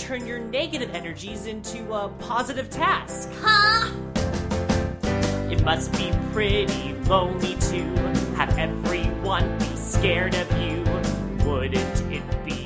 turn your negative energies into a positive task. Huh? It must be pretty lonely to have everyone be scared of you. Wouldn't it be